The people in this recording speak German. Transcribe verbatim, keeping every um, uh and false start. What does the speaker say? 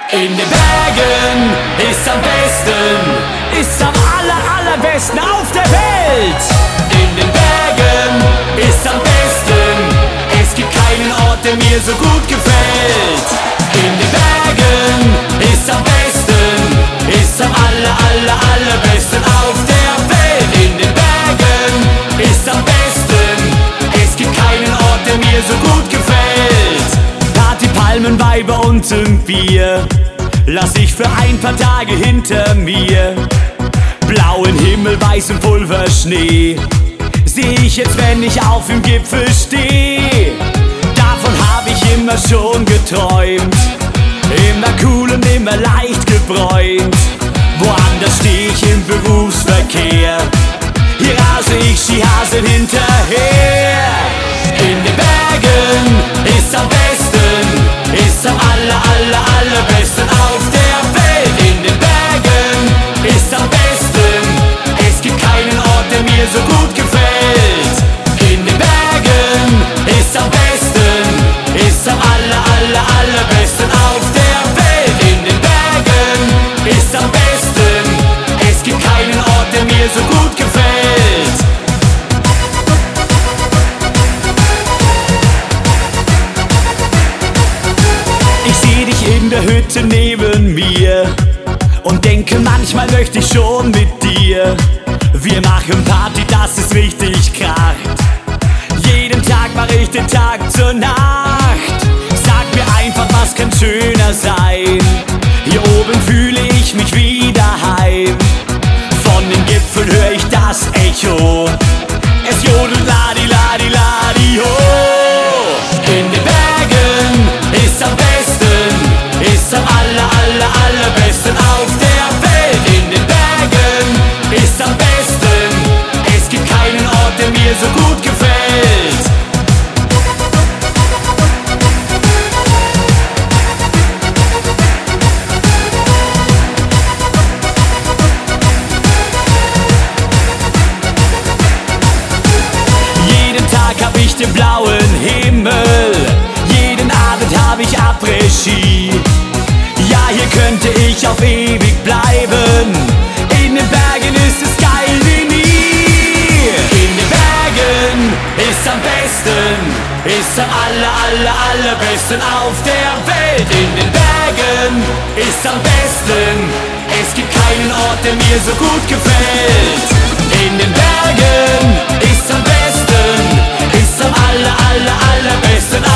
In den Bergen ist am besten, ist am aller, allerbesten auf der Welt. In den Bergen ist am besten, es gibt keinen Ort, der mir so gut gefällt. In den Bergen ist am besten, ist am aller, aller, allerbesten auf der Welt. In den Bergen ist am besten, es gibt keinen Ort, der mir so gut gefällt. Party, Palmen, Weiber und ein Bier lass ich für ein paar Tage hinter mir. Blauen Himmel, weißen Pulverschnee seh ich jetzt, wenn ich auf dem Gipfel steh. Davon hab ich immer schon geträumt, immer cool und immer leicht gebräunt. Woanders steh ich im Berufsverkehr, hier rase ich Skihasen hinterher. In den Bergen ist am besten, ist am aller, aller, allerbesten auf der Welt. In den Bergen ist am besten, es gibt keinen Ort, der mir so gut gefällt. In den Bergen ist am besten, ist am aller, aller, allerbesten auf der Welt. In den Bergen ist am besten, es gibt keinen Ort, der mir so gut gefällt. Ich seh dich in der Hütte neben mir und denke, manchmal möchte ich schon mit dir. Wir machen Party, dass es richtig kracht. Jeden Tag mach ich den Tag zur Nacht. Sag mir einfach, was kann schöner sein. Hier oben fühle ich mich wieder heim. Von den Gipfeln hör ich das Echo, es jodelt ladi ladi ladi ho. In den Bergen ist am besten, ist am aller, aller, allerbesten auf der Welt. In den Bergen ist am besten, es gibt keinen Ort, der mir so gut gefällt. Jeden Tag hab ich den blauen Himmel, jeden Abend hab ich Après-Ski. Ja, hier könnte ich auf ewig bleiben, in den Bergen ist es geil wie nie. In den Bergen ist am besten, ist am aller, aller, allerbesten auf der Welt. In den Bergen ist am besten, es gibt keinen Ort, der mir so gut gefällt. In den Bergen ist am besten, ist am aller, aller, allerbesten